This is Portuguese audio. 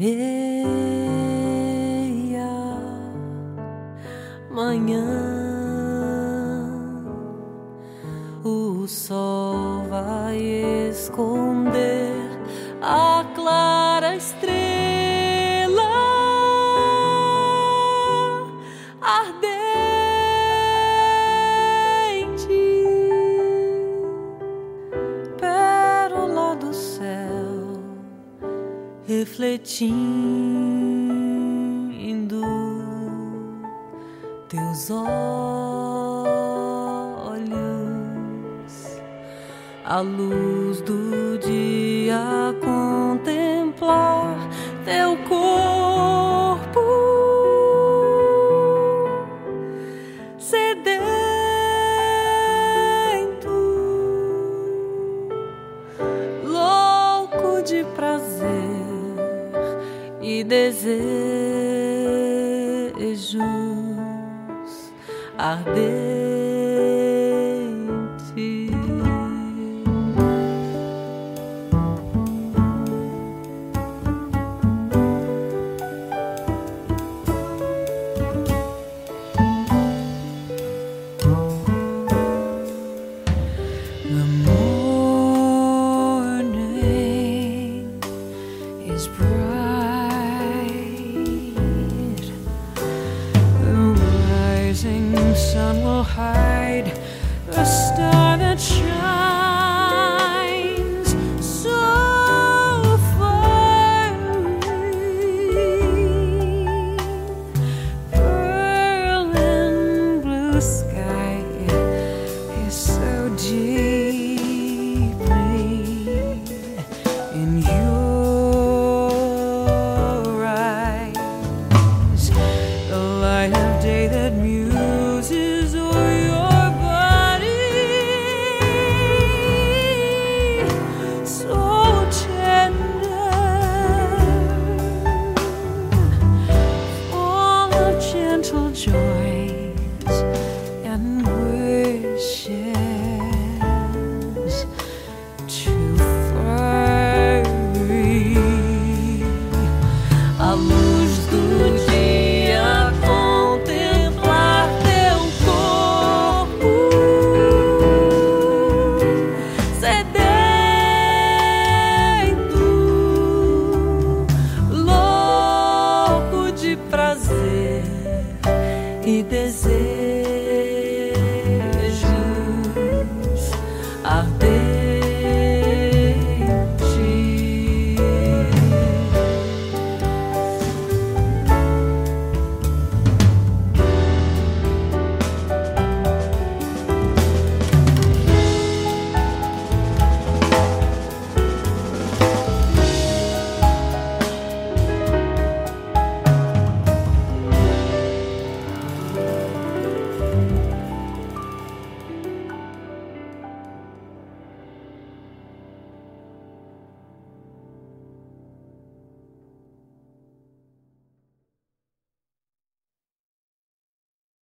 areia. Manhã o sol vai esconder a clara estrela ardente, pérola do céu refletindo teus olhos, a luz do dia contemplar teu corpo sedento, louco de prazer e desejos ardentes. Sun will hide the star that shines so far away. Pearl and blue sky is so deep.